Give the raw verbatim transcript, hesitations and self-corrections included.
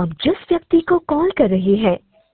आप जिस व्यक्ति को कॉल कर रहे हैं